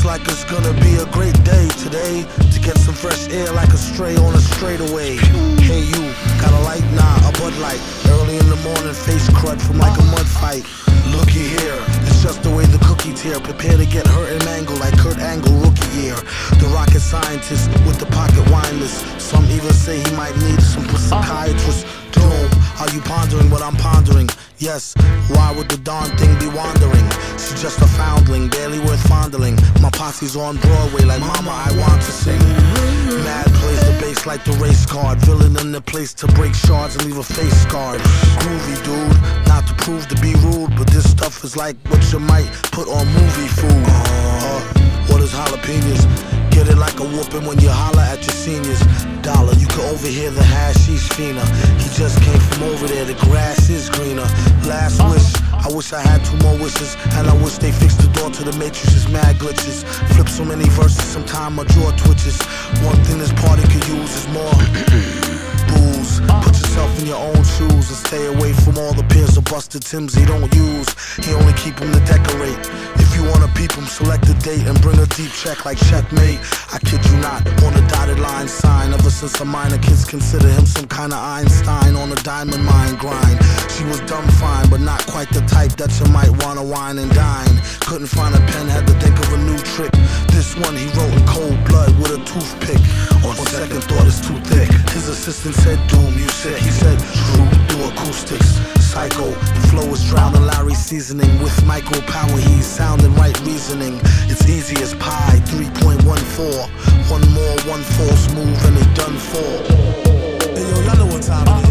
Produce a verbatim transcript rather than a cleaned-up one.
like it's gonna be a great day today, to get some fresh air like a stray on a straightaway. Hey you, got a light? Nah, a Bud Light. Early in the morning, face crud from like a mud fight. Looky here, it's just the way the cookie tear. Prepare to get hurt and mangled like Kurt Angle rookie year. The rocket scientist with the pocket wine list. Some even say he might need some psychiatrist. Doom, are you pondering what I'm pondering? Yes, why would the darn thing be wandering? She's just a foundling, barely worth fondling. My posse's on Broadway like Mama, I want to sing. Mad plays the bass like the race card. Villain in the place to break shards and leave a face scarred. Groovy dude, not to prove to be rude, but this stuff is like what you might put on movie food. Uh, what is jalapenos? Get it like a whooping when you holler at your seniors. Dollar, you can overhear the hashish fiender. He just came from over there, the grass is greener. Last wish, I wish I had two more wishes. And I wish they fixed the door to the matrix's mad glitches. Flip so many verses, sometime my jaw twitches. One thing this party could use is more booze. Put yourself in your own shoes and stay away from all the pairs of busted Timbs he don't use. He only keep them to decorate. If you wanna peep him, select a date and bring a deep check like checkmate. I kid you not, on a dotted line sign. Ever since a minor, kids consider him some kind of Einstein on a diamond mine grind. She was dumb fine, but not quite the type that you might wanna wine and dine. Couldn't find a pen, had to think of a new trick. This one he wrote in cold blood with a toothpick. On second thought, it's too thick. His assistant said, Doom, you sick. He said, true, do acoustics. Psycho, the flow is drowning Larry's seasoning. With micro power, he's sounding right reasoning. It's easy as pie, three point one four. One more, one false move, and they done for. Hey yo, y'all know what time it is.